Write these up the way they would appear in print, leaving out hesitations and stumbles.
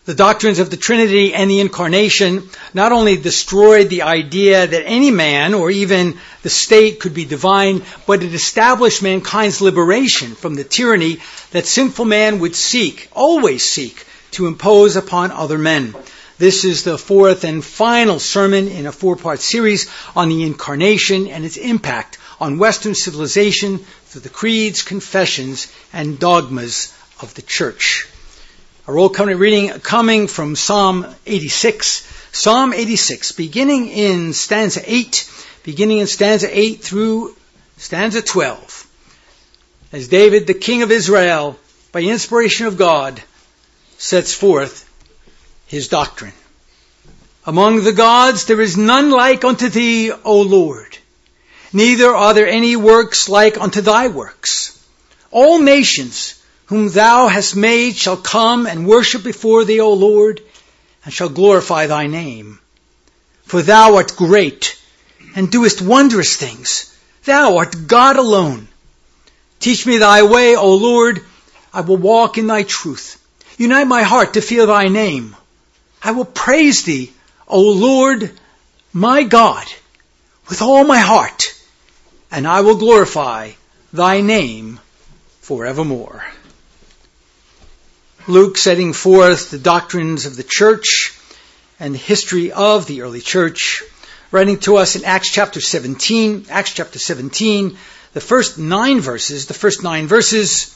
The doctrines of the Trinity and the Incarnation not only destroyed the idea that any man or even the state could be divine, but it established mankind's liberation from the tyranny that sinful man would always seek, to impose upon other men. This is the fourth and final sermon in a 4-part series on the Incarnation and its impact on Western civilization through the creeds, confessions, and dogmas of the Church. Our Old Covenant reading coming from Psalm 86. Psalm 86, beginning in stanza 8 through stanza 12. As David, the king of Israel, by inspiration of God, sets forth his doctrine. Among the gods there is none like unto thee, O Lord. Neither are there any works like unto thy works. All nations whom thou hast made shall come and worship before thee, O Lord, and shall glorify thy name. For thou art great, and doest wondrous things. Thou art God alone. Teach me thy way, O Lord. I will walk in thy truth. Unite my heart to fear thy name. I will praise thee, O Lord, my God, with all my heart, and I will glorify thy name forevermore. Luke setting forth the doctrines of the church and the history of the early church, writing to us in Acts chapter 17, the first nine verses,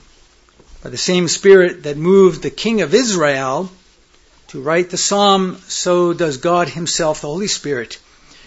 by the same Spirit that moved the king of Israel to write the psalm, so does God himself, the Holy Spirit,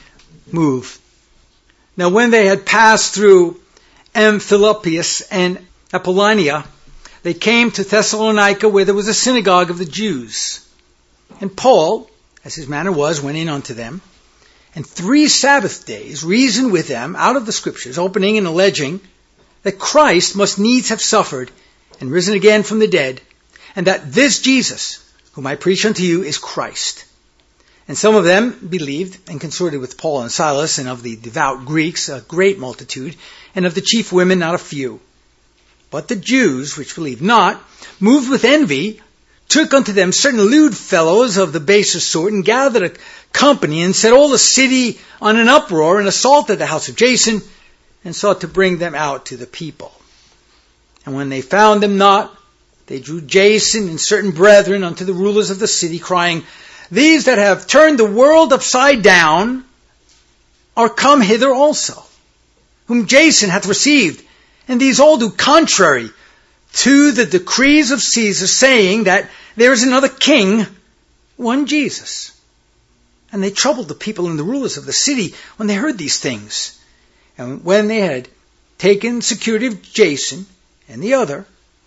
move. Now when they had passed through Amphipolis and Apollonia, they came to Thessalonica, where there was a synagogue of the Jews. And Paul, as his manner was, went in unto them, and 3 Sabbath days reasoned with them out of the Scriptures, opening and alleging that Christ must needs have suffered and risen again from the dead, and that this Jesus, whom I preach unto you, is Christ. And some of them believed and consorted with Paul and Silas, and of the devout Greeks a great multitude, and of the chief women not a few. But the Jews, which believed not, moved with envy, took unto them certain lewd fellows of the baser sort, and gathered a company, and set all the city on an uproar, and assaulted the house of Jason, and sought to bring them out to the people. And when they found them not, they drew Jason and certain brethren unto the rulers of the city, crying, These that have turned the world upside down are come hither also, whom Jason hath received. And these all do contrary to the decrees of Caesar, saying that there is another king, one Jesus. And they troubled the people and the rulers of the city when they heard these things. And when they had taken security of Jason and the other,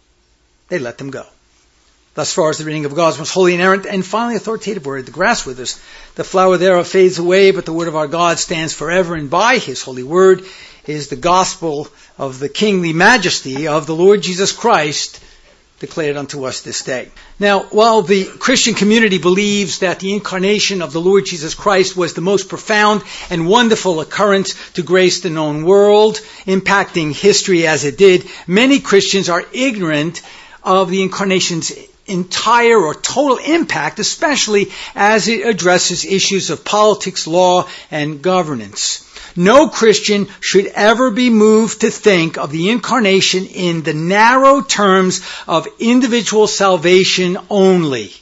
they let them go. Thus far as the reading of God's most holy, inerrant, and finally authoritative word. The grass withers, the flower thereof fades away, but the word of our God stands forever, and by his holy word is the gospel of the kingly majesty of the Lord Jesus Christ declared unto us this day. Now, while the Christian community believes that the incarnation of the Lord Jesus Christ was the most profound and wonderful occurrence to grace the known world, impacting history as it did, many Christians are ignorant of the incarnation's entire or total impact, especially as it addresses issues of politics, law, and governance. No Christian should ever be moved to think of the incarnation in the narrow terms of individual salvation only.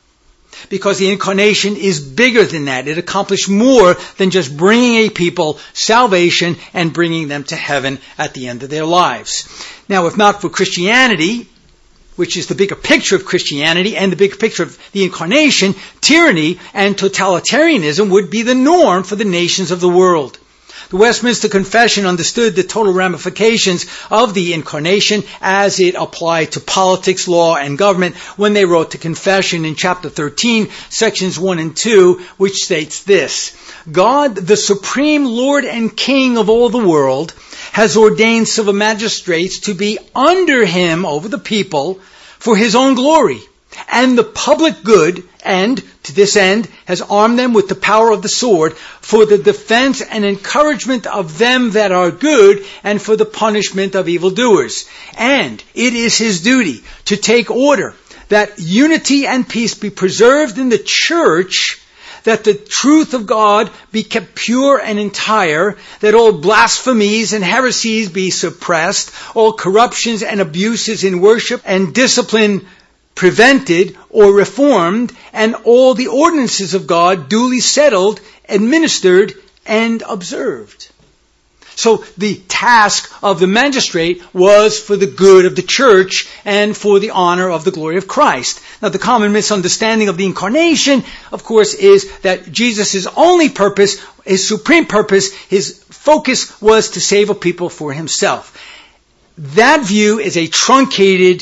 Because the incarnation is bigger than that. It accomplished more than just bringing a people salvation and bringing them to heaven at the end of their lives. Now, if not for Christianity, which is the bigger picture of Christianity and the bigger picture of the incarnation, tyranny and totalitarianism would be the norm for the nations of the world. The Westminster Confession understood the total ramifications of the incarnation as it applied to politics, law, and government when they wrote the confession in chapter 13, sections 1 and 2, which states this: God, the supreme Lord and King of all the world, has ordained civil magistrates to be under him over the people for his own glory and the public good, and to this end has armed them with the power of the sword for the defense and encouragement of them that are good and for the punishment of evildoers. And it is his duty to take order that unity and peace be preserved in the church, that the truth of God be kept pure and entire, that all blasphemies and heresies be suppressed, all corruptions and abuses in worship and discipline prevented or reformed, and all the ordinances of God duly settled, administered, and observed. So the task of the magistrate was for the good of the church and for the honor of the glory of Christ. Now, the common misunderstanding of the incarnation, of course, is that Jesus' only purpose, his supreme purpose, his focus was to save a people for himself. That view is a truncated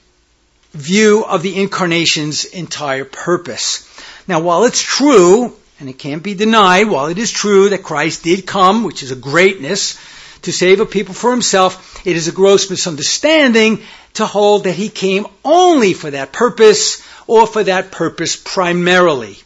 view of the incarnation's entire purpose. Now, while it's true, and it can't be denied, while it is true that Christ did come, which is a greatness, to save a people for himself, it is a gross misunderstanding to hold that he came only for that purpose, or for that purpose primarily.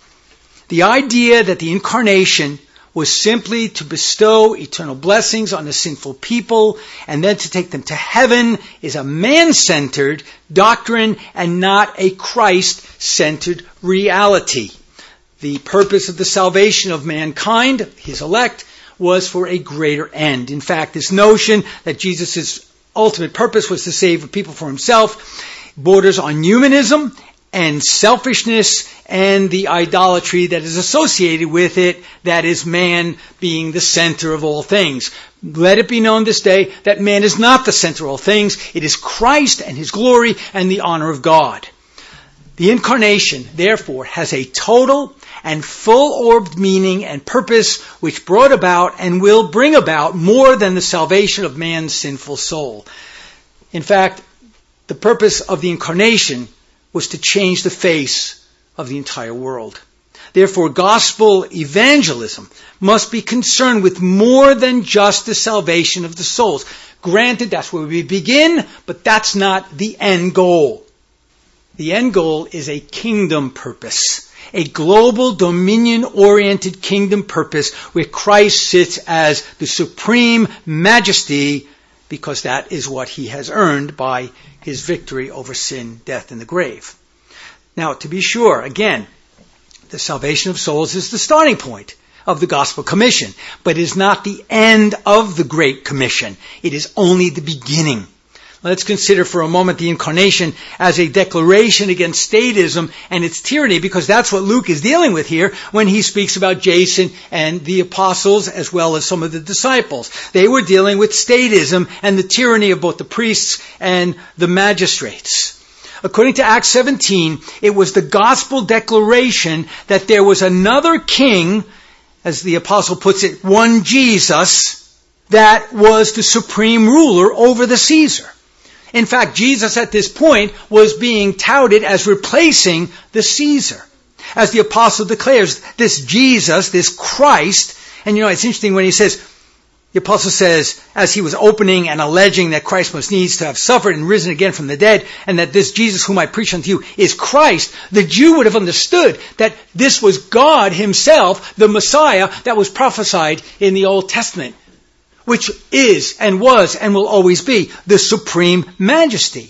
The idea that the incarnation was simply to bestow eternal blessings on a sinful people and then to take them to heaven is a man-centered doctrine and not a Christ-centered reality. The purpose of the salvation of mankind, his elect, was for a greater end. In fact, this notion that Jesus' ultimate purpose was to save people for himself borders on humanism and selfishness and the idolatry that is associated with it, that is man being the center of all things. Let it be known this day that man is not the center of all things. It is Christ and his glory and the honor of God. The incarnation, therefore, has a total and full-orbed meaning and purpose which brought about and will bring about more than the salvation of man's sinful soul. In fact, the purpose of the incarnation was to change the face of the entire world. Therefore, gospel evangelism must be concerned with more than just the salvation of the souls. Granted, that's where we begin, but that's not the end goal. The end goal is a kingdom purpose, a global dominion-oriented kingdom purpose where Christ sits as the supreme majesty because that is what he has earned by his victory over sin, death, and the grave. Now, to be sure, again, the salvation of souls is the starting point of the Gospel Commission, but is not the end of the Great Commission. It is only the beginning. Let's consider for a moment the incarnation as a declaration against statism and its tyranny, because that's what Luke is dealing with here when he speaks about Jason and the apostles as well as some of the disciples. They were dealing with statism and the tyranny of both the priests and the magistrates. According to Acts 17, it was the gospel declaration that there was another king, as the apostle puts it, one Jesus, that was the supreme ruler over the Caesar. In fact, Jesus at this point was being touted as replacing the Caesar. As the apostle declares, this Jesus, this Christ, and it's interesting when he says, the apostle says, as he was opening and alleging that Christ must needs to have suffered and risen again from the dead, and that this Jesus whom I preach unto you is Christ, the Jew would have understood that this was God himself, the Messiah that was prophesied in the Old Testament, which is and was and will always be the supreme majesty.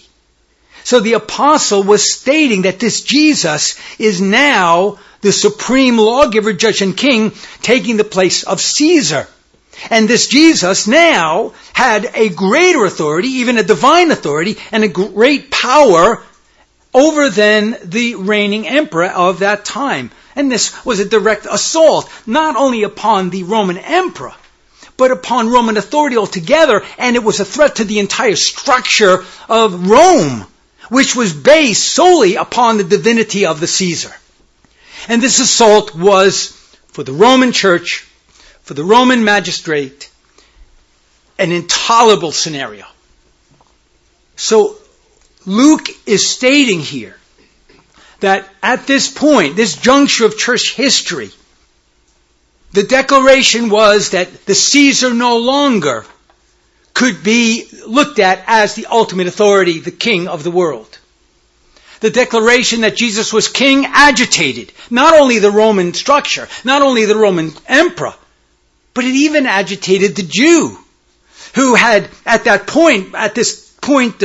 So the apostle was stating that this Jesus is now the supreme lawgiver, judge, and king, taking the place of Caesar. And this Jesus now had a greater authority, even a divine authority, and a great power over than the reigning emperor of that time. And this was a direct assault, not only upon the Roman emperor, but upon Roman authority altogether, and it was a threat to the entire structure of Rome, which was based solely upon the divinity of the Caesar. And this assault was, for the Roman church, for the Roman magistrate, an intolerable scenario. So Luke is stating here that at this point, this juncture of church history, the declaration was that the Caesar no longer could be looked at as the ultimate authority, the king of the world. The declaration that Jesus was king agitated not only the Roman structure, not only the Roman emperor, but it even agitated the Jew who had at this point of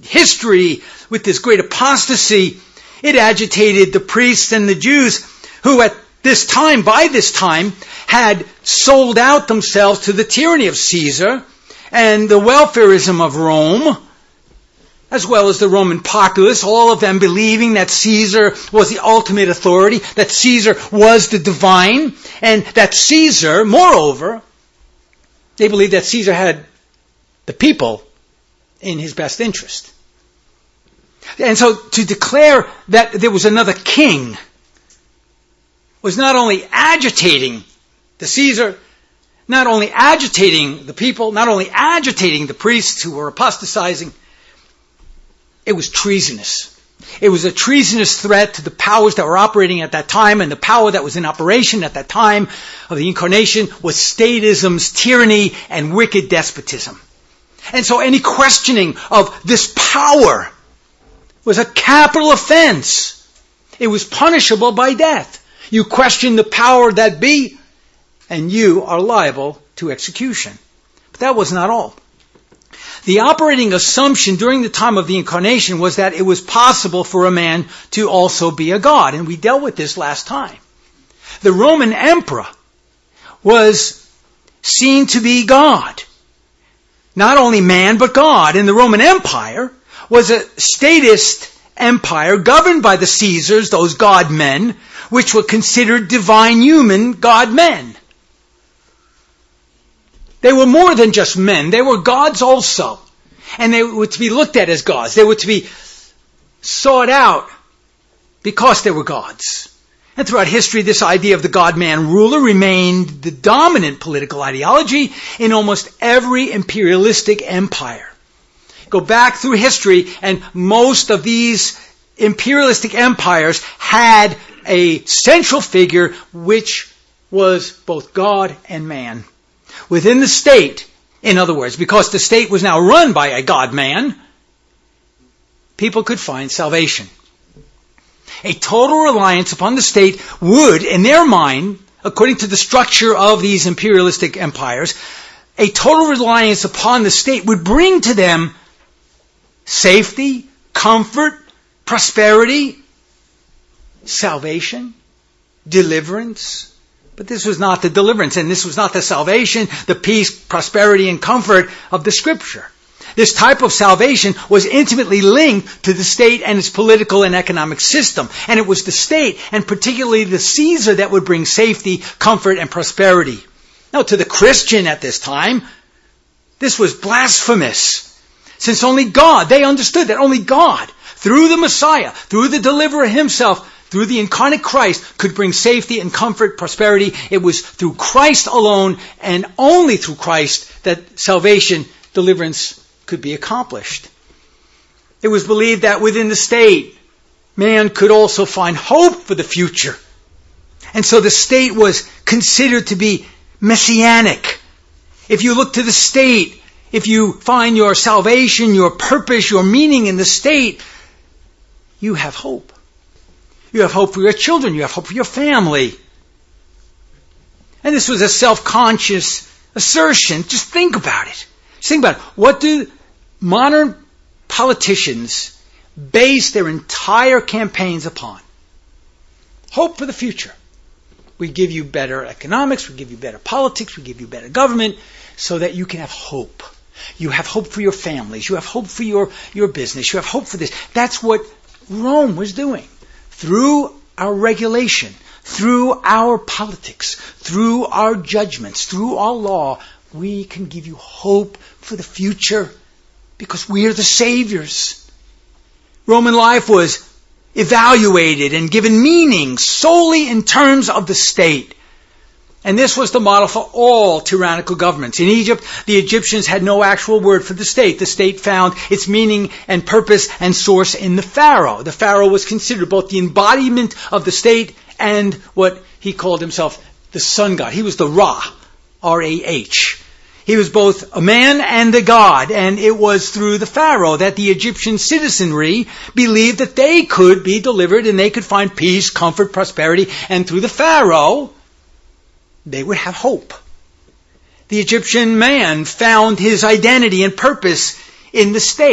history with this great apostasy, it agitated the priests and the Jews who by this time, had sold out themselves to the tyranny of Caesar and the welfarism of Rome, as well as the Roman populace, all of them believing that Caesar was the ultimate authority, that Caesar was the divine, and that Caesar, moreover, they believed that Caesar had the people in his best interest. And so to declare that there was another king was not only agitating the Caesar, not only agitating the people, not only agitating the priests who were apostatizing, it was treasonous. It was a treasonous threat to the powers that were operating at that time, and the power that was in operation at that time of the Incarnation was statism's tyranny and wicked despotism. And so any questioning of this power was a capital offense. It was punishable by death. You question the power that be, and you are liable to execution. But that was not all. The operating assumption during the time of the Incarnation was that it was possible for a man to also be a god, and we dealt with this last time. The Roman emperor was seen to be God. Not only man, but God. And the Roman Empire was a statist empire governed by the Caesars, those god men, which were considered divine human god men. They were more than just men. They were gods also. And they were to be looked at as gods. They were to be sought out because they were gods. And throughout history, this idea of the God-man ruler remained the dominant political ideology in almost every imperialistic empire. Go back through history, and most of these imperialistic empires had a central figure which was both God and man. Within the state, in other words, because the state was now run by a God-man, people could find salvation. A total reliance upon the state would, in their mind, according to the structure of these imperialistic empires, a total reliance upon the state would bring to them safety, comfort, prosperity, salvation, deliverance. But this was not the deliverance, and this was not the salvation, the peace, prosperity, and comfort of the Scripture. This type of salvation was intimately linked to the state and its political and economic system. And it was the state, and particularly the Caesar, that would bring safety, comfort, and prosperity. Now, to the Christian at this time, this was blasphemous. Since only God, they understood that only God, through the Messiah, through the deliverer himself, through the incarnate Christ, could bring safety and comfort, prosperity. It was through Christ alone, and only through Christ, that salvation, deliverance could be accomplished. It was believed that within the state, man could also find hope for the future. And so the state was considered to be messianic. If you look to the state, if you find your salvation, your purpose, your meaning in the state, you have hope. You have hope for your children. You have hope for your family. And this was a self-conscious assertion. Just think about it. Just think about it. What do modern politicians base their entire campaigns upon? Hope for the future. We give you better economics. We give you better politics. We give you better government so that you can have hope. You have hope for your families. You have hope for your business. You have hope for this. That's what Rome was doing. Through our regulation, through our politics, through our judgments, through our law, we can give you hope for the future because we are the saviors. Roman life was evaluated and given meaning solely in terms of the state. And this was the model for all tyrannical governments. In Egypt, the Egyptians had no actual word for the state. The state found its meaning and purpose and source in the pharaoh. The pharaoh was considered both the embodiment of the state and what he called himself, the sun god. He was the Ra, R-A-H. He was both a man and a god, and it was through the pharaoh that the Egyptian citizenry believed that they could be delivered and they could find peace, comfort, prosperity, and through the pharaoh, they would have hope. The Egyptian man found his identity and purpose in the state,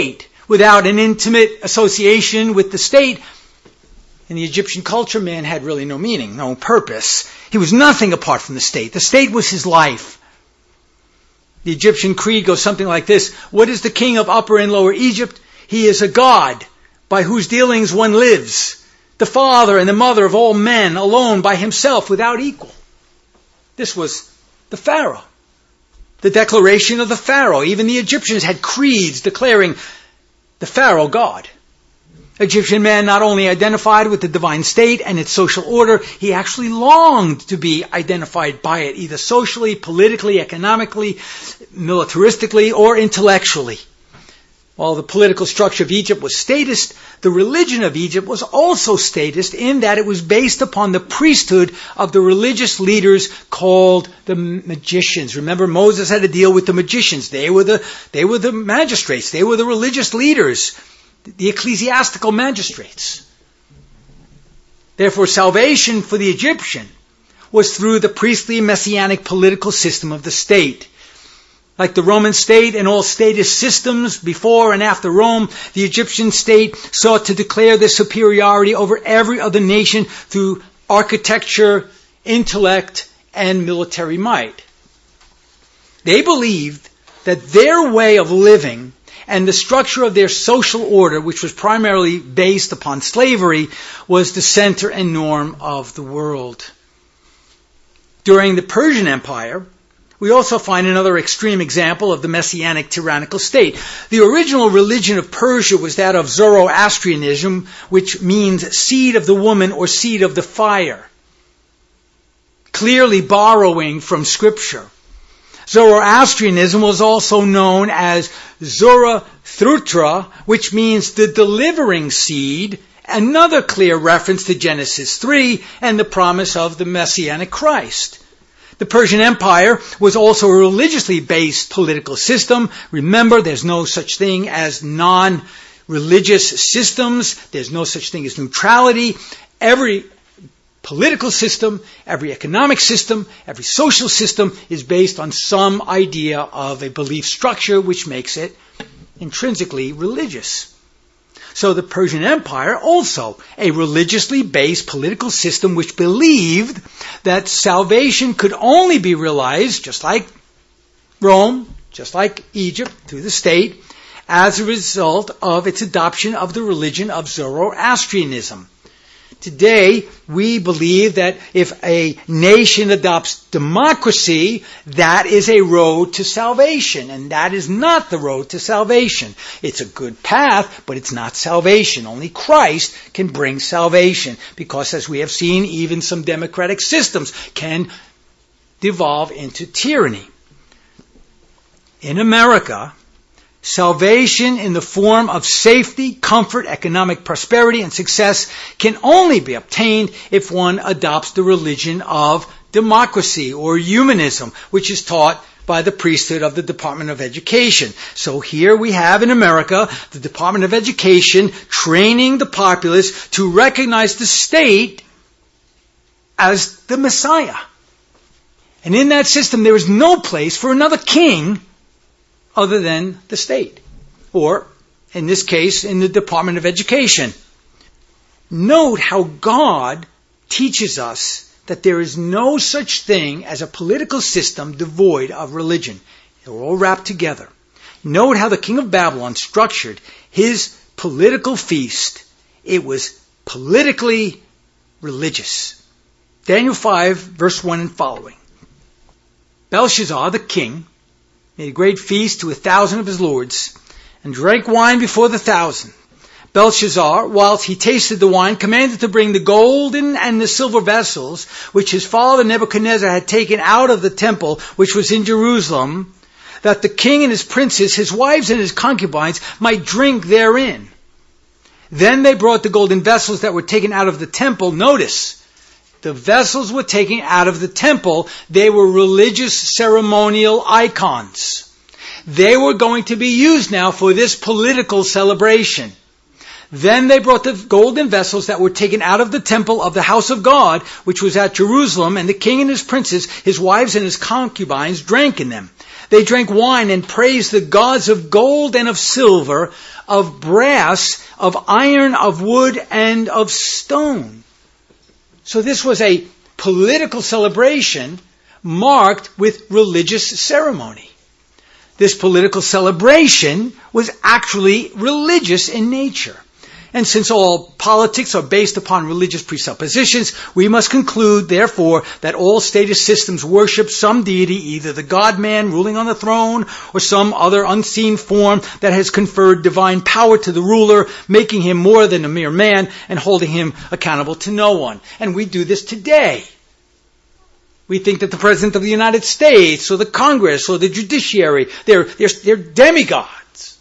without an intimate association with the state. In the Egyptian culture, man had really no meaning, no purpose. He was nothing apart from the state. The state was his life. The Egyptian creed goes something like this. What is the king of Upper and Lower Egypt? He is a god by whose dealings one lives. The father and the mother of all men, alone by himself, without equal. This was the Pharaoh. The declaration of the Pharaoh. Even the Egyptians had creeds declaring the Pharaoh God. Egyptian man not only identified with the divine state and its social order, he actually longed to be identified by it, either socially, politically, economically, militaristically, or intellectually. While the political structure of Egypt was statist, the religion of Egypt was also statist in that it was based upon the priesthood of the religious leaders called the magicians. Remember, Moses had to deal with the magicians. They were the magistrates. They were the religious leaders, the ecclesiastical magistrates. Therefore, salvation for the Egyptian was through the priestly messianic political system of the state. Like the Roman state and all statist systems before and after Rome, the Egyptian state sought to declare their superiority over every other nation through architecture, intellect, and military might. They believed that their way of living and the structure of their social order, which was primarily based upon slavery, was the center and norm of the world. During the Persian Empire, we also find another extreme example of the messianic tyrannical state. The original religion of Persia was that of Zoroastrianism, which means seed of the woman or seed of the fire, clearly borrowing from Scripture. Zoroastrianism was also known as Zarathustra, which means the delivering seed, another clear reference to Genesis 3 and the promise of the Messianic Christ. The Persian Empire was also a religiously based political system. Remember, there's no such thing as non-religious systems. There's no such thing as neutrality. Every political system, every economic system, every social system is based on some idea of a belief structure which makes it intrinsically religious. So the Persian Empire, also a religiously based political system which believed that salvation could only be realized, just like Rome, just like Egypt, through the state, as a result of its adoption of the religion of Zoroastrianism. Today, we believe that if a nation adopts democracy, that is a road to salvation, and that is not the road to salvation. It's a good path, but it's not salvation. Only Christ can bring salvation, because as we have seen, even some democratic systems can devolve into tyranny. In America, salvation in the form of safety, comfort, economic prosperity, and success can only be obtained if one adopts the religion of democracy or humanism, which is taught by the priesthood of the Department of Education. So here we have in America the Department of Education training the populace to recognize the state as the Messiah. And in that system there is no place for another king other than the state, or, in this case, in the Department of Education. Note how God teaches us that there is no such thing as a political system devoid of religion. They're all wrapped together. Note how the king of Babylon structured his political feast. It was politically religious. Daniel 5, verse 1 and following. Belshazzar, the king, made a great feast to 1,000 of his lords, and drank wine before the 1,000. Belshazzar, whilst he tasted the wine, commanded to bring the golden and the silver vessels, which his father Nebuchadnezzar had taken out of the temple, which was in Jerusalem, that the king and his princes, his wives and his concubines, might drink therein. Then they brought the golden vessels that were taken out of the temple. Notice, the vessels were taken out of the temple. They were religious ceremonial icons. They were going to be used now for this political celebration. Then they brought the golden vessels that were taken out of the temple of the house of God, which was at Jerusalem, and the king and his princes, his wives and his concubines, drank in them. They drank wine and praised the gods of gold and of silver, of brass, of iron, of wood, and of stone. So this was a political celebration marked with religious ceremony. This political celebration was actually religious in nature. And since all politics are based upon religious presuppositions, we must conclude, therefore, that all statist systems worship some deity, either the God-man ruling on the throne or some other unseen form that has conferred divine power to the ruler, making him more than a mere man and holding him accountable to no one. And we do this today. We think that the President of the United States or the Congress or the judiciary, they're demigods.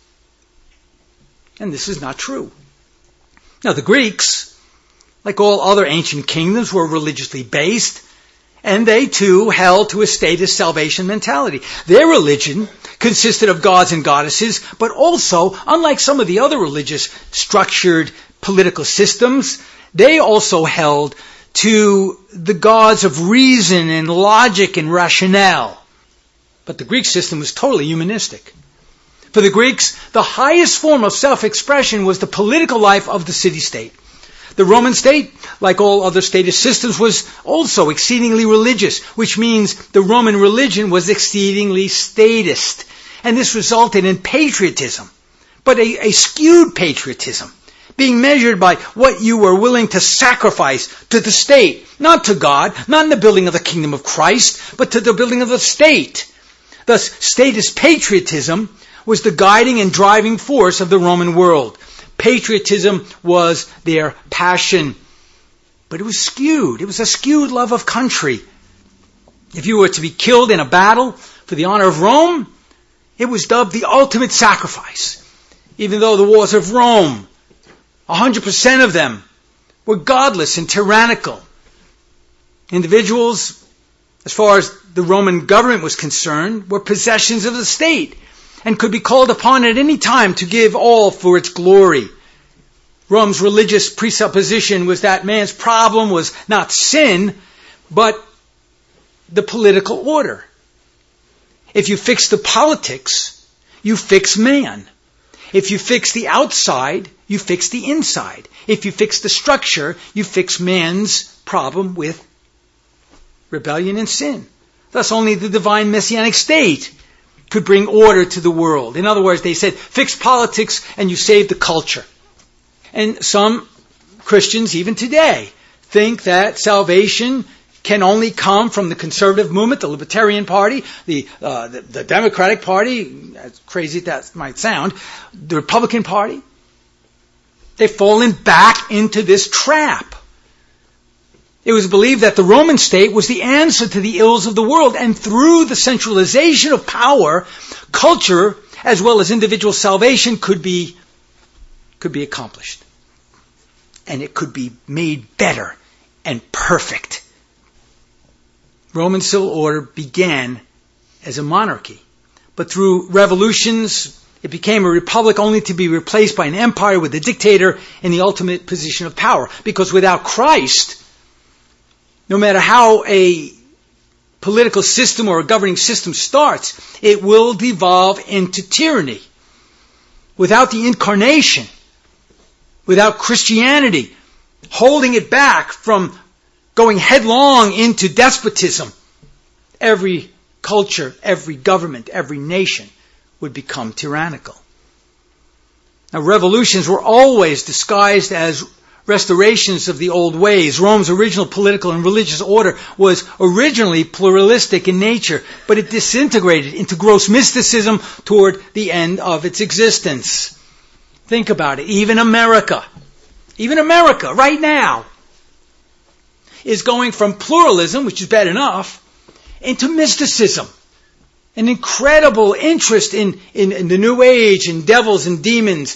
And this is not true. Now, the Greeks, like all other ancient kingdoms, were religiously based, and they too held to a statist salvation mentality. Their religion consisted of gods and goddesses, but also, unlike some of the other religious structured political systems, they also held to the gods of reason and logic and rationale. But the Greek system was totally humanistic. For the Greeks, the highest form of self-expression was the political life of the city-state. The Roman state, like all other statist systems, was also exceedingly religious, which means the Roman religion was exceedingly statist. And this resulted in patriotism, but a skewed patriotism, being measured by what you were willing to sacrifice to the state, not to God, not in the building of the kingdom of Christ, but to the building of the state. Thus, statist patriotism was the guiding and driving force of the Roman world. Patriotism was their passion. But it was skewed. It was a skewed love of country. If you were to be killed in a battle for the honor of Rome, it was dubbed the ultimate sacrifice. Even though the wars of Rome, 100% of them were godless and tyrannical. Individuals, as far as the Roman government was concerned, were possessions of the state and could be called upon at any time to give all for its glory. Rome's religious presupposition was that man's problem was not sin, but the political order. If you fix the politics, you fix man. If you fix the outside, you fix the inside. If you fix the structure, you fix man's problem with rebellion and sin. Thus, only the divine messianic state could bring order to the world. In other words, they said, fix politics and you save the culture. And some Christians, even today, think that salvation can only come from the conservative movement, the Libertarian Party, the Democratic Party, as crazy as that might sound, the Republican Party. They've fallen back into this trap. It was believed that the Roman state was the answer to the ills of the world, and through the centralization of power, culture, as well as individual salvation, could be accomplished. And it could be made better and perfect. Roman civil order began as a monarchy, but through revolutions, it became a republic only to be replaced by an empire with a dictator in the ultimate position of power. Because without Christ, no matter how a political system or a governing system starts, it will devolve into tyranny. Without the incarnation, without Christianity holding it back from going headlong into despotism, every culture, every government, every nation would become tyrannical. Now, revolutions were always disguised as restorations of the old ways. Rome's original political and religious order was originally pluralistic in nature, but it disintegrated into gross mysticism toward the end of its existence. Think about it. Even America right now is going from pluralism, which is bad enough, into mysticism. An incredible interest in the New Age, in devils and demons,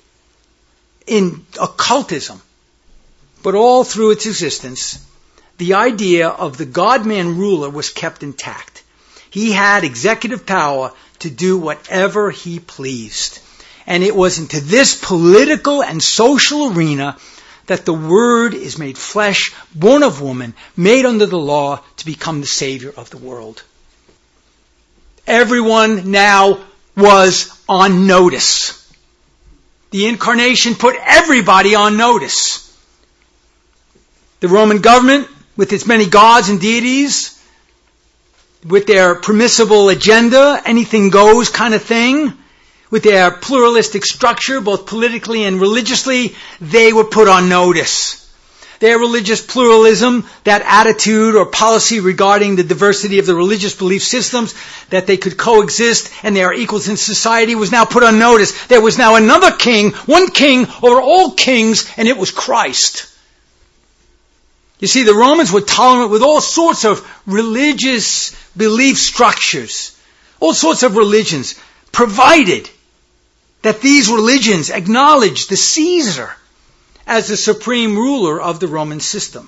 in occultism. But all through its existence, the idea of the God-man ruler was kept intact. He had executive power to do whatever he pleased. And it was into this political and social arena that the Word is made flesh, born of woman, made under the law to become the Savior of the world. Everyone now was on notice. The incarnation put everybody on notice. The Roman government, with its many gods and deities, with their permissible agenda, anything goes kind of thing, with their pluralistic structure, both politically and religiously, they were put on notice. Their religious pluralism, that attitude or policy regarding the diversity of the religious belief systems, that they could coexist and they are equals in society, was now put on notice. There was now another king, one king over all kings, and it was Christ. You see, the Romans were tolerant with all sorts of religious belief structures, all sorts of religions, provided that these religions acknowledged the Caesar as the supreme ruler of the Roman system.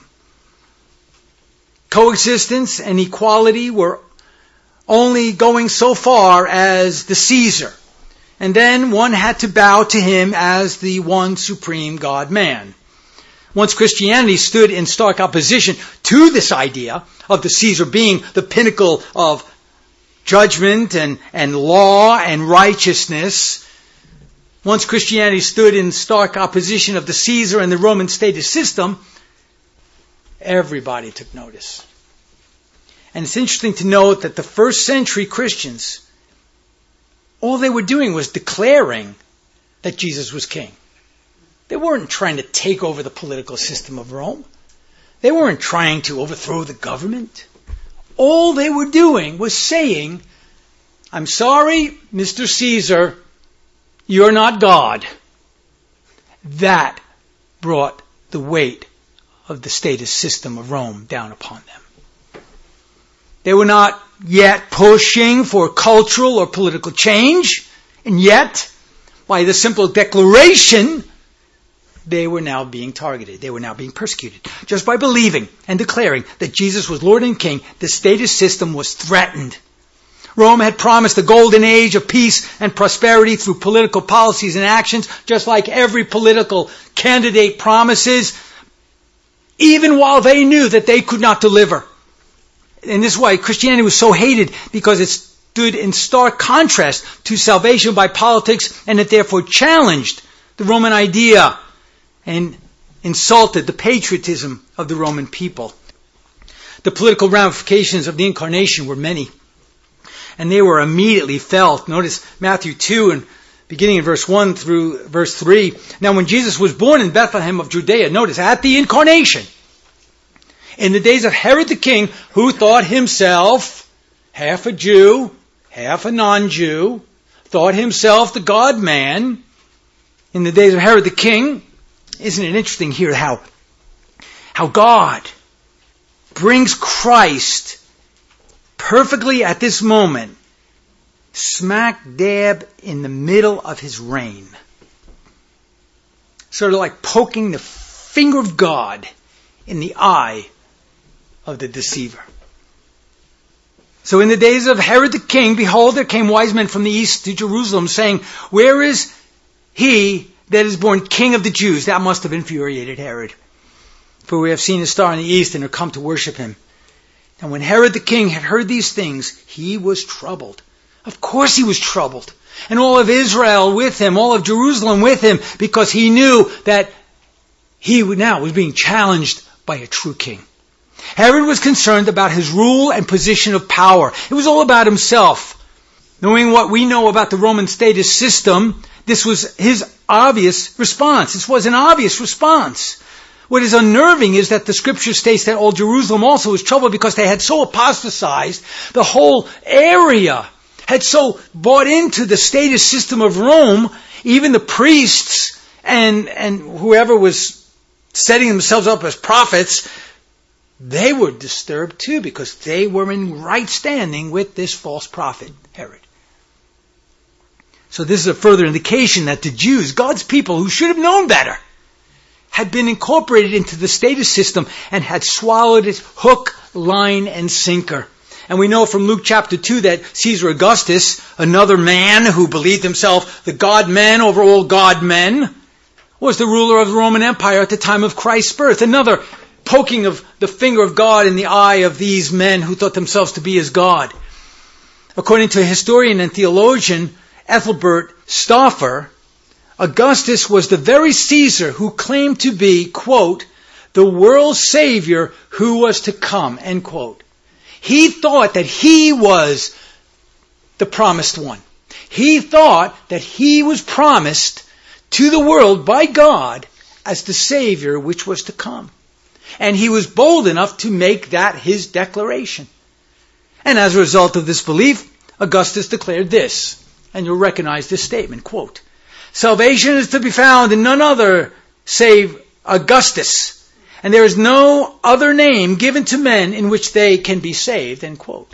Coexistence and equality were only going so far as the Caesar, and then one had to bow to him as the one supreme God-man. Once Christianity stood in stark opposition to this idea of the Caesar being the pinnacle of judgment and law and righteousness, once Christianity stood in stark opposition of the Caesar and the Roman statist system, everybody took notice. And it's interesting to note that the first century Christians, all they were doing was declaring that Jesus was king. They weren't trying to take over the political system of Rome. They weren't trying to overthrow the government. All they were doing was saying, I'm sorry, Mr. Caesar, you're not God. That brought the weight of the statist system of Rome down upon them. They were not yet pushing for cultural or political change, and yet, by the simple declaration, they were now being targeted. They were now being persecuted. Just by believing and declaring that Jesus was Lord and King, the statist system was threatened. Rome had promised a golden age of peace and prosperity through political policies and actions, just like every political candidate promises, even while they knew that they could not deliver. And this is why Christianity was so hated, because it stood in stark contrast to salvation by politics, and it therefore challenged the Roman idea and insulted the patriotism of the Roman people. The political ramifications of the incarnation were many, and they were immediately felt. Notice Matthew 2, and beginning in verse 1 through verse 3. Now when Jesus was born in Bethlehem of Judea, notice, at the incarnation, in the days of Herod the king, who thought himself half a Jew, half a non-Jew, thought himself the God-man, in the days of Herod the king, isn't it interesting here how God brings Christ perfectly at this moment, smack dab in the middle of his reign. Sort of like poking the finger of God in the eye of the deceiver. So in the days of Herod the king, behold, there came wise men from the east to Jerusalem, saying, where is he that is born King of the Jews? That must have infuriated Herod. For we have seen a star in the east and are come to worship him. And when Herod the king had heard these things, he was troubled. Of course he was troubled. And all of Israel with him, all of Jerusalem with him, because he knew that he now was being challenged by a true king. Herod was concerned about his rule and position of power. It was all about himself. Knowing what we know about the Roman statist system, this was his obvious response. This was an obvious response. What is unnerving is that the scripture states that all Jerusalem also was troubled because they had so apostatized. The whole area had so bought into the statist system of Rome, even the priests and whoever was setting themselves up as prophets, they were disturbed too, because they were in right standing with this false prophet, Herod. So this is a further indication that the Jews, God's people who should have known better, had been incorporated into the statist system and had swallowed it hook, line, and sinker. And we know from Luke chapter 2 that Caesar Augustus, another man who believed himself the God-man over all God-men, was the ruler of the Roman Empire at the time of Christ's birth. Another poking of the finger of God in the eye of these men who thought themselves to be as God. According to historian and theologian Ethelbert Stauffer, Augustus was the very Caesar who claimed to be, quote, the world's savior who was to come, end quote. He thought that he was the promised one. He thought that he was promised to the world by God as the Savior which was to come. And he was bold enough to make that his declaration. And as a result of this belief, Augustus declared this, and you'll recognize this statement, quote, salvation is to be found in none other save Augustus, and there is no other name given to men in which they can be saved, end quote.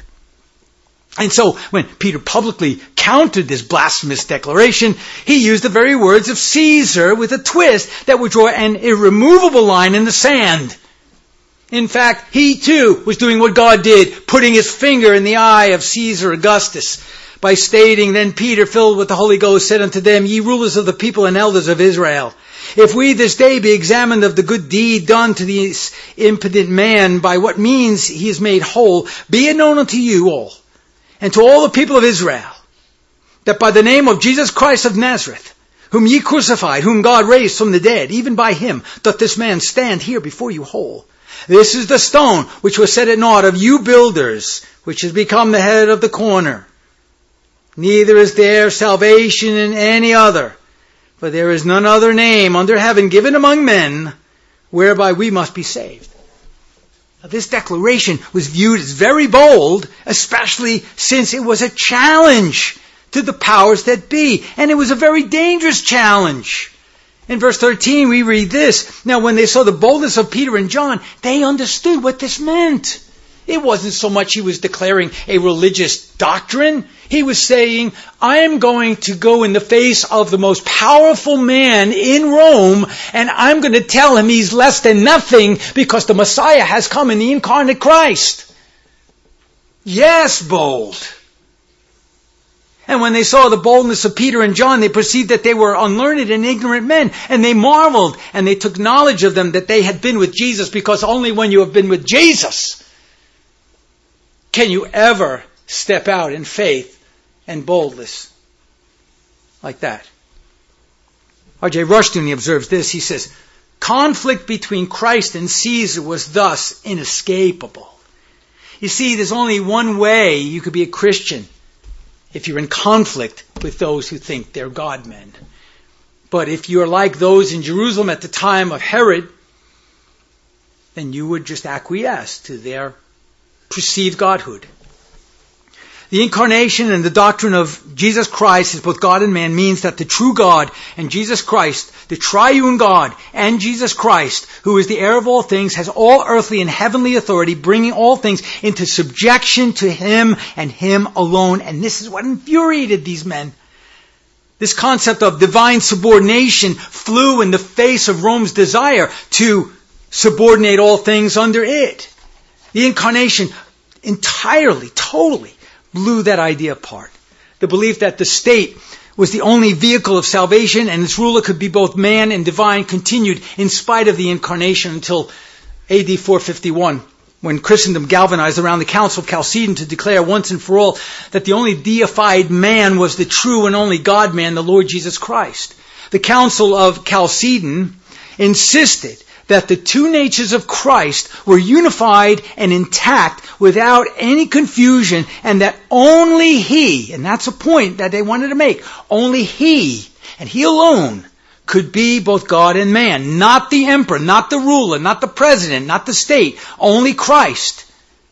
And so, when Peter publicly countered this blasphemous declaration, he used the very words of Caesar with a twist that would draw an irremovable line in the sand. In fact, he too was doing what God did, putting his finger in the eye of Caesar Augustus by stating, then Peter, filled with the Holy Ghost, said unto them, ye rulers of the people and elders of Israel, if we this day be examined of the good deed done to this impotent man, by what means he is made whole, be it known unto you all, and to all the people of Israel, that by the name of Jesus Christ of Nazareth, whom ye crucified, whom God raised from the dead, even by him doth this man stand here before you whole. This is the stone which was set at naught of you builders, which has become the head of the corner. Neither is there salvation in any other, for there is none other name under heaven given among men, whereby we must be saved. Now, this declaration was viewed as very bold, especially since it was a challenge to the powers that be. And it was a very dangerous challenge. In verse 13 we read this. Now when they saw the boldness of Peter and John, they understood what this meant. It wasn't so much he was declaring a religious doctrine. He was saying, I am going to go in the face of the most powerful man in Rome, and I'm going to tell him he's less than nothing because the Messiah has come in the incarnate Christ. Yes, bold. And when they saw the boldness of Peter and John, they perceived that they were unlearned and ignorant men, and they marveled, and they took knowledge of them that they had been with Jesus, because only when you have been with Jesus can you ever step out in faith and boldness like that. R.J. Rushdoony observes this. He says, conflict between Christ and Caesar was thus inescapable. You see, there's only one way you could be a Christian if you're in conflict with those who think they're God-men. But if you're like those in Jerusalem at the time of Herod, then you would just acquiesce to their perceived godhood. The incarnation and the doctrine of Jesus Christ as both God and man means that the true God and Jesus Christ, the triune God and Jesus Christ, who is the heir of all things, has all earthly and heavenly authority, bringing all things into subjection to him and him alone. And this is what infuriated these men. This concept of divine subordination flew in the face of Rome's desire to subordinate all things under it. The incarnation entirely, totally blew that idea apart. The belief that the state was the only vehicle of salvation and its ruler could be both man and divine continued in spite of the incarnation until AD 451, when Christendom galvanized around the Council of Chalcedon to declare once and for all that the only deified man was the true and only God-man, the Lord Jesus Christ. The Council of Chalcedon insisted that the two natures of Christ were unified and intact without any confusion, and that only He, and that's a point that they wanted to make, only He, and He alone, could be both God and man. Not the emperor, not the ruler, not the president, not the state, only Christ.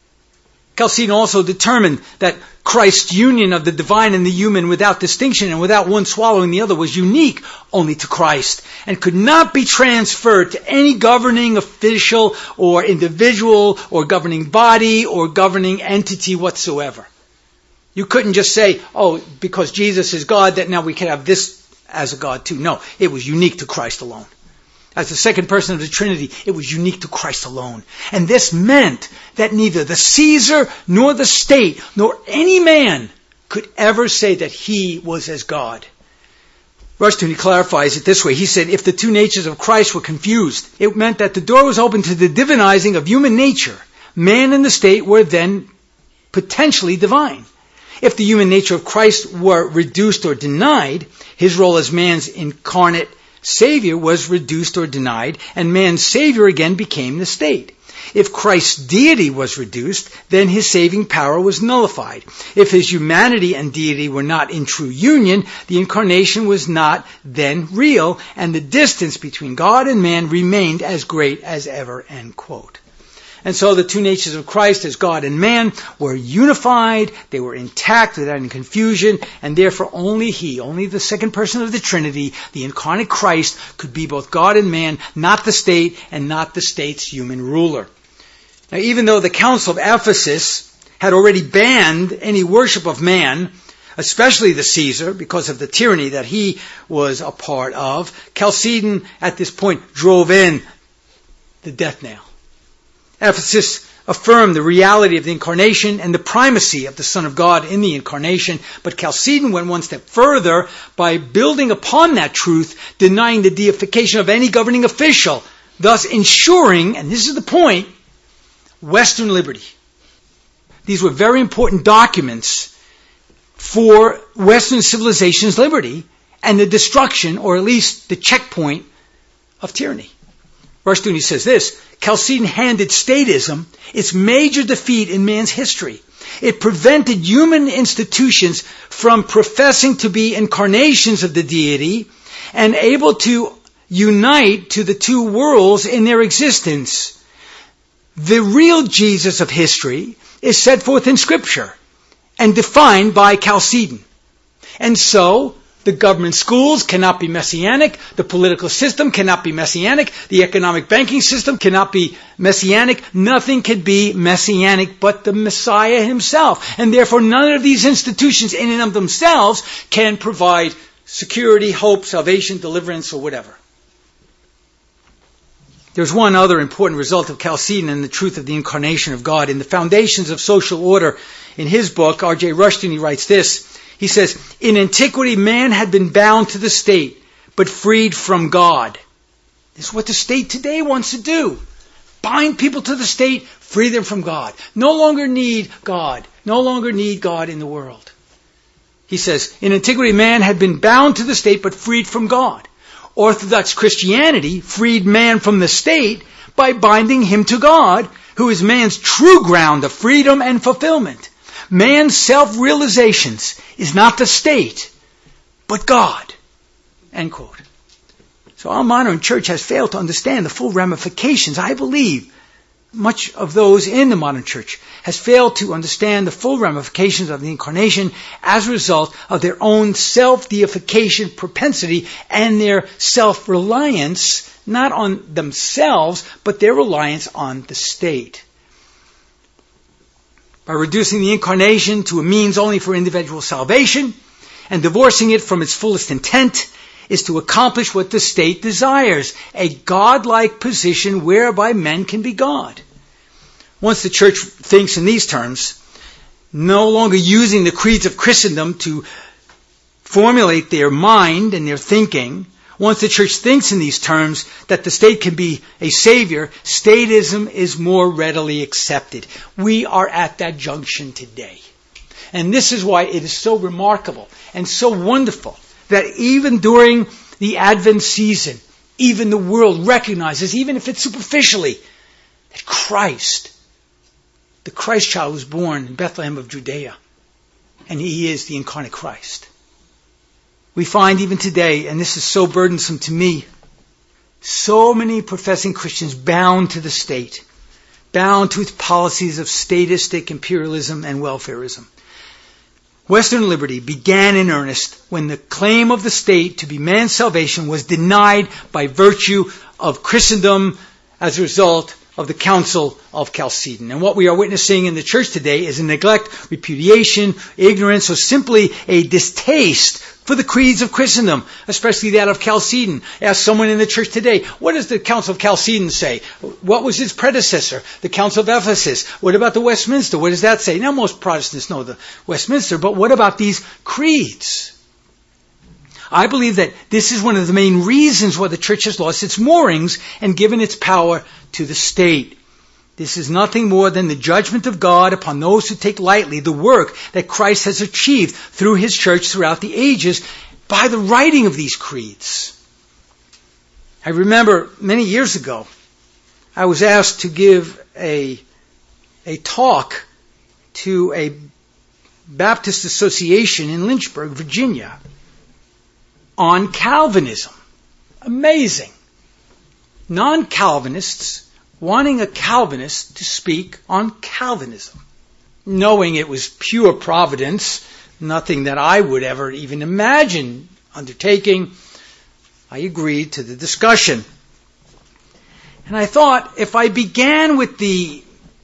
Chalcedon also determined that Christ's union of the divine and the human without distinction and without one swallowing the other was unique only to Christ and could not be transferred to any governing official or individual or governing body or governing entity whatsoever. You couldn't just say, oh, because Jesus is God, that now we can have this as a God too. No, it was unique to Christ alone. As the second person of the Trinity, it was unique to Christ alone. And this meant that neither the Caesar nor the state nor any man could ever say that he was as God. Rushdoony clarifies it this way. He said, if the two natures of Christ were confused, it meant that the door was open to the divinizing of human nature. Man and the state were then potentially divine. If the human nature of Christ were reduced or denied, his role as man's incarnate Savior was reduced or denied, and man's Savior again became the state. If Christ's deity was reduced, then his saving power was nullified. If his humanity and deity were not in true union, the incarnation was not then real, and the distance between God and man remained as great as ever, end quote. And so the two natures of Christ as God and man were unified, they were intact without any confusion, and therefore only he, only the second person of the Trinity, the incarnate Christ, could be both God and man, not the state and not the state's human ruler. Now, even though the Council of Ephesus had already banned any worship of man, especially the Caesar, because of the tyranny that he was a part of, Chalcedon at this point drove in the death nail. Ephesus affirmed the reality of the incarnation and the primacy of the Son of God in the incarnation, but Chalcedon went one step further by building upon that truth, denying the deification of any governing official, thus ensuring, and this is the point, Western liberty. These were very important documents for Western civilization's liberty and the destruction, or at least the checkpoint, of tyranny. Rushdoony says this: Chalcedon handed statism its major defeat in man's history. It prevented human institutions from professing to be incarnations of the deity and able to unite to the two worlds in their existence. The real Jesus of history is set forth in Scripture and defined by Chalcedon. And so, the government schools cannot be messianic. The political system cannot be messianic. The economic banking system cannot be messianic. Nothing can be messianic but the Messiah himself. And therefore, none of these institutions in and of themselves can provide security, hope, salvation, deliverance, or whatever. There's one other important result of Chalcedon and the truth of the incarnation of God. In the Foundations of Social Order, in his book, R.J. Rushdoony writes this. He says, in antiquity, man had been bound to the state, but freed from God. This is what the state today wants to do. Bind people to the state, free them from God. No longer need God. No longer need God in the world. He says, in antiquity, man had been bound to the state, but freed from God. Orthodox Christianity freed man from the state by binding him to God, who is man's true ground of freedom and fulfillment. Man's self-realizations is not the state, but God. End quote. So our modern church has failed to understand the full ramifications. I believe much of those in the modern church has failed to understand the full ramifications of the incarnation as a result of their own self-deification propensity and their self-reliance, not on themselves, but their reliance on the state. By reducing the incarnation to a means only for individual salvation and divorcing it from its fullest intent is to accomplish what the state desires, a godlike position whereby men can be God. Once the church thinks in these terms, no longer using the creeds of Christendom to formulate their mind and their thinking, once the church thinks in these terms that the state can be a savior, statism is more readily accepted. We are at that junction today. And this is why it is so remarkable and so wonderful that even during the Advent season, even the world recognizes, even if it's superficially, that Christ, the Christ child, was born in Bethlehem of Judea. And he is the incarnate Christ. We find even today, and this is so burdensome to me, so many professing Christians bound to the state, bound to its policies of statistic imperialism and welfarism. Western liberty began in earnest when the claim of the state to be man's salvation was denied by virtue of Christendom as a result of the Council of Chalcedon. And what we are witnessing in the church today is a neglect, repudiation, ignorance, or simply a distaste for the creeds of Christendom, especially that of Chalcedon. Ask someone in the church today, what does the Council of Chalcedon say? What was its predecessor? The Council of Ephesus. What about the Westminster? What does that say? Now, most Protestants know the Westminster, but what about these creeds? I believe that this is one of the main reasons why the church has lost its moorings and given its power to the state. This is nothing more than the judgment of God upon those who take lightly the work that Christ has achieved through his church throughout the ages by the writing of these creeds. I remember many years ago, I was asked to give a talk to a Baptist association in Lynchburg, Virginia, on Calvinism. Amazing. Non-Calvinists wanting a Calvinist to speak on Calvinism, knowing it was pure providence, nothing that I would ever even imagine undertaking. I agreed to the discussion. And I thought, if I began with the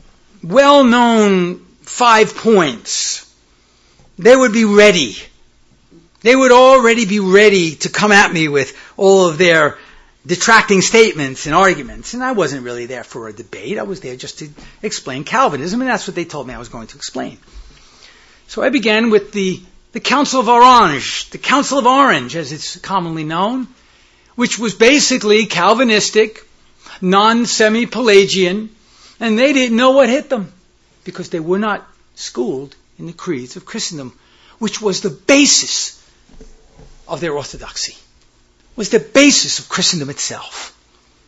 well-known 5 points, they would be ready. They would already be ready to come at me with all of their detracting statements and arguments. And I wasn't really there for a debate. I was there just to explain Calvinism, and that's what they told me I was going to explain. So I began with the Council of Orange, the Council of Orange, as it's commonly known, which was basically Calvinistic, non-semi-Pelagian, and they didn't know what hit them because they were not schooled in the creeds of Christendom, which was the basis of their orthodoxy, was the basis of Christendom itself.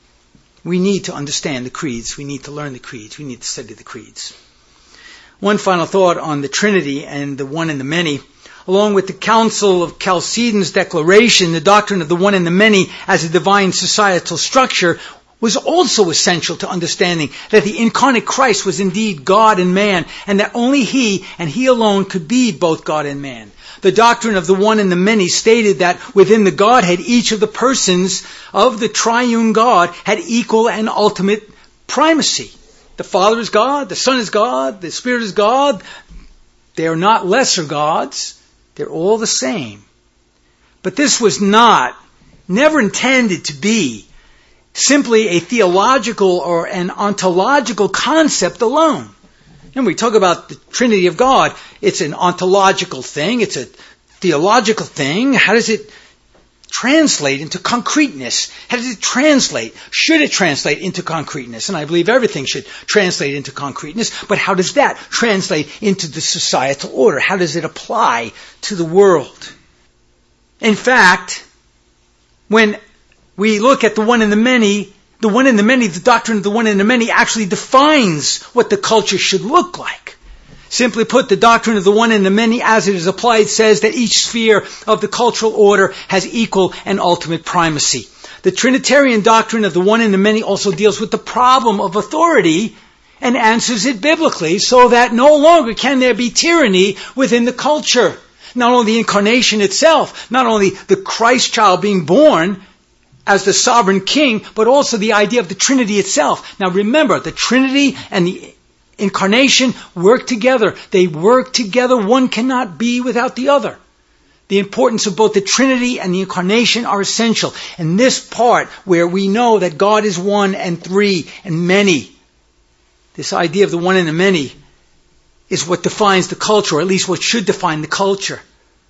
We need to understand the creeds. We need to learn the creeds. We need to study the creeds. One final thought on the Trinity and the one and the many. Along with the Council of Chalcedon's declaration, the doctrine of the one and the many as a divine societal structure was also essential to understanding that the incarnate Christ was indeed God and man, and that only he and he alone could be both God and man. The doctrine of the one and the many stated that within the Godhead, each of the persons of the triune God had equal and ultimate primacy. The Father is God, the Son is God, the Spirit is God. They are not lesser gods. They're all the same. But this was never intended to be simply a theological or an ontological concept alone. And we talk about the Trinity of God. It's an ontological thing. It's a theological thing. How does it translate into concreteness? How does it translate? Should it translate into concreteness? And I believe everything should translate into concreteness. But how does that translate into the societal order? How does it apply to the world? In fact, when we look at the one and the many, the doctrine of the one and the many actually defines what the culture should look like. Simply put, the doctrine of the one and the many as it is applied says that each sphere of the cultural order has equal and ultimate primacy. The Trinitarian doctrine of the one and the many also deals with the problem of authority and answers it biblically so that no longer can there be tyranny within the culture. Not only the incarnation itself, not only the Christ child being born as the sovereign king, but also the idea of the Trinity itself. Now remember, the Trinity and the incarnation work together. They work together. One cannot be without the other. The importance of both the Trinity and the incarnation are essential. And this part where we know that God is one and three and many, this idea of the one and the many is what defines the culture, or at least what should define the culture.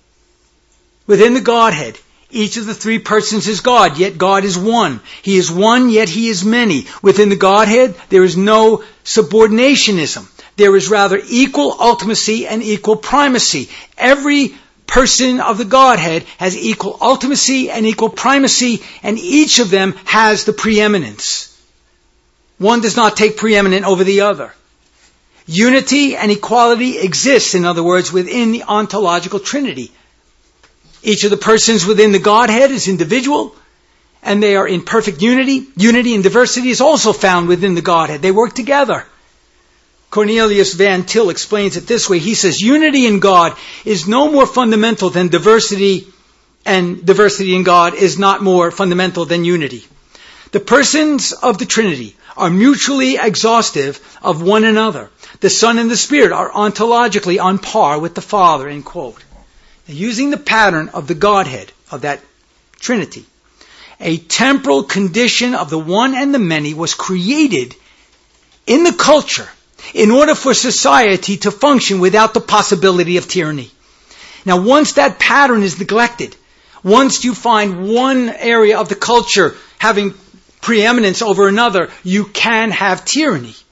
Within the Godhead, each of the three persons is God, yet God is one. He is one, yet he is many. Within the Godhead, there is no subordinationism. There is rather equal ultimacy and equal primacy. Every person of the Godhead has equal ultimacy and equal primacy, and each of them has the preeminence. One does not take preeminent over the other. Unity and equality exists, in other words, within the ontological Trinity. Each of the persons within the Godhead is individual, and they are in perfect unity. Unity and diversity is also found within the Godhead. They work together. Cornelius Van Til explains it this way. He says, unity in God is no more fundamental than diversity, and diversity in God is not more fundamental than unity. The persons of the Trinity are mutually exhaustive of one another. The Son and the Spirit are ontologically on par with the Father, end quote. Using the pattern of the Godhead, of that Trinity, a temporal condition of the one and the many was created in the culture in order for society to function without the possibility of tyranny. Now, once that pattern is neglected, once you find one area of the culture having preeminence over another, you can have tyranny.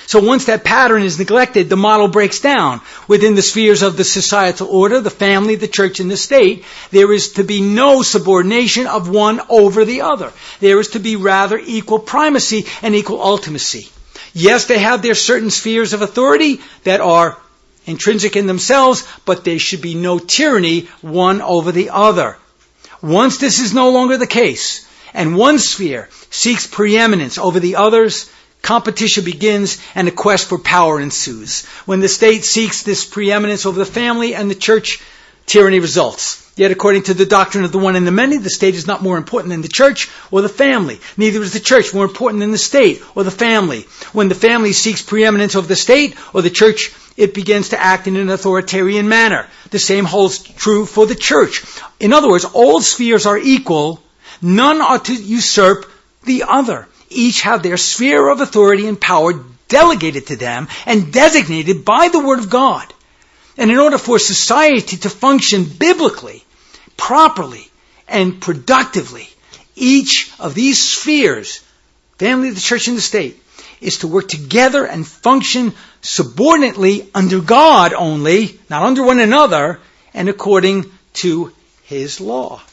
So once that pattern is neglected, the model breaks down. Within the spheres of the societal order, the family, the church, and the state, there is to be no subordination of one over the other. There is to be rather equal primacy and equal ultimacy. Yes, they have their certain spheres of authority that are intrinsic in themselves, but there should be no tyranny one over the other. Once this is no longer the case, and one sphere seeks preeminence over the others, competition begins and a quest for power ensues. When the state seeks this preeminence over the family and the church, tyranny results. Yet according to the doctrine of the one and the many, the state is not more important than the church or the family. Neither is the church more important than the state or the family. When the family seeks preeminence over the state or the church, it begins to act in an authoritarian manner. The same holds true for the church. In other words, all spheres are equal. None are to usurp the other. Each have their sphere of authority and power delegated to them and designated by the Word of God. And in order for society to function biblically, properly, and productively, each of these spheres, family, the church, and the state, is to work together and function subordinately under God only, not under one another, and according to His law.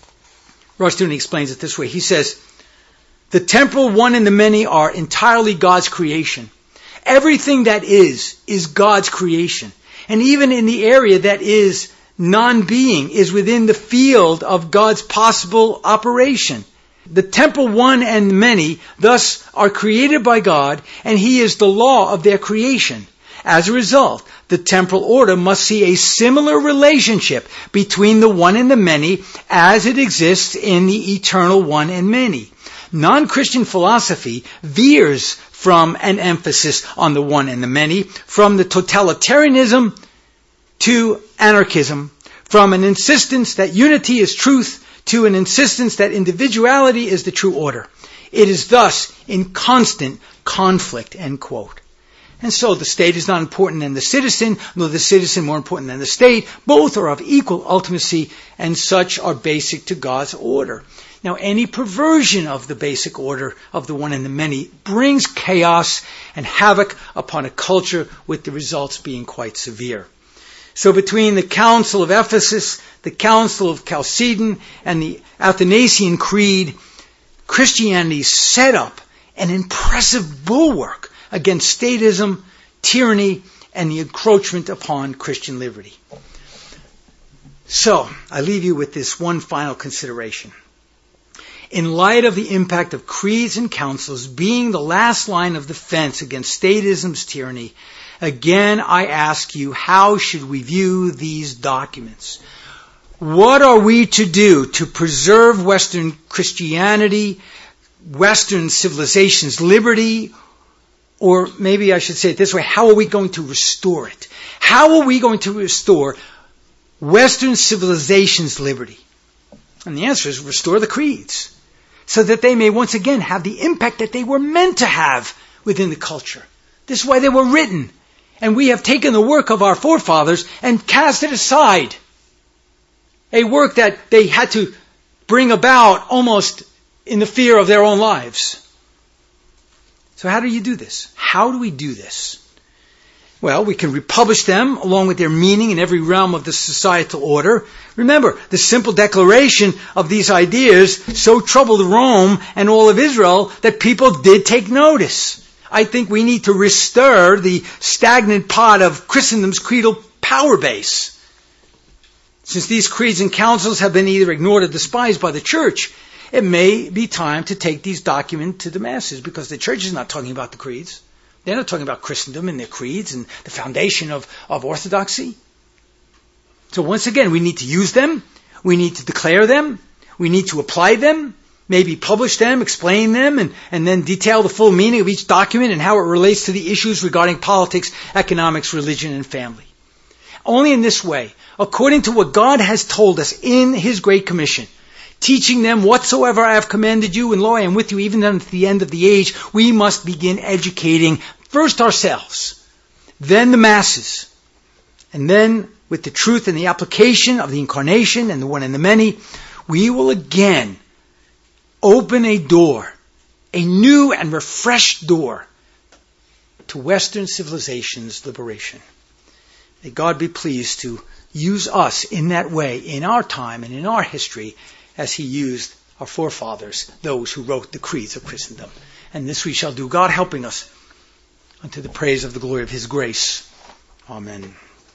Rushdoony explains it this way. He says, the temporal one and the many are entirely God's creation. Everything that is God's creation. And even in the area that is non-being is within the field of God's possible operation. The temporal one and the many thus are created by God, and He is the law of their creation. As a result, the temporal order must see a similar relationship between the one and the many as it exists in the eternal one and many. Non-Christian philosophy veers from an emphasis on the one and the many, from the totalitarianism to anarchism, from an insistence that unity is truth to an insistence that individuality is the true order. It is thus in constant conflict, end quote. And so the state is not important than the citizen, nor the citizen more important than the state. Both are of equal ultimacy, and such are basic to God's order. Now, any perversion of the basic order of the one and the many brings chaos and havoc upon a culture, with the results being quite severe. So between the Council of Ephesus, the Council of Chalcedon, and the Athanasian Creed, Christianity set up an impressive bulwark against statism, tyranny, and the encroachment upon Christian liberty. So, I leave you with this one final consideration. In light of the impact of creeds and councils being the last line of defense against statism's tyranny, again I ask you, how should we view these documents? What are we to do to preserve Western Christianity, Western civilization's liberty? Or maybe I should say it this way, how are we going to restore it? How are we going to restore Western civilization's liberty? And the answer is restore the creeds, so that they may once again have the impact that they were meant to have within the culture. This is why they were written. And we have taken the work of our forefathers and cast it aside. A work that they had to bring about almost in the fear of their own lives. So how do you do this? How do we do this? Well, we can republish them along with their meaning in every realm of the societal order. Remember, the simple declaration of these ideas so troubled Rome and all of Israel that people did take notice. I think we need to restore the stagnant pot of Christendom's creedal power base. Since these creeds and councils have been either ignored or despised by the church, it may be time to take these documents to the masses, because the church is not talking about the creeds. They're not talking about Christendom and their creeds and the foundation of orthodoxy. So once again, we need to use them. We need to declare them. We need to apply them, maybe publish them, explain them, and then detail the full meaning of each document and how it relates to the issues regarding politics, economics, religion, and family. Only in this way, according to what God has told us in His Great Commission, teaching them whatsoever I have commanded you, and lo, I am with you even unto the end of the age, we must begin educating first ourselves, then the masses, and then with the truth and the application of the incarnation and the one and the many, we will again open a door, a new and refreshed door, to Western civilization's liberation. May God be pleased to use us in that way in our time and in our history as he used our forefathers, those who wrote the creeds of Christendom. And this we shall do, God helping us, unto the praise of the glory of his grace. Amen.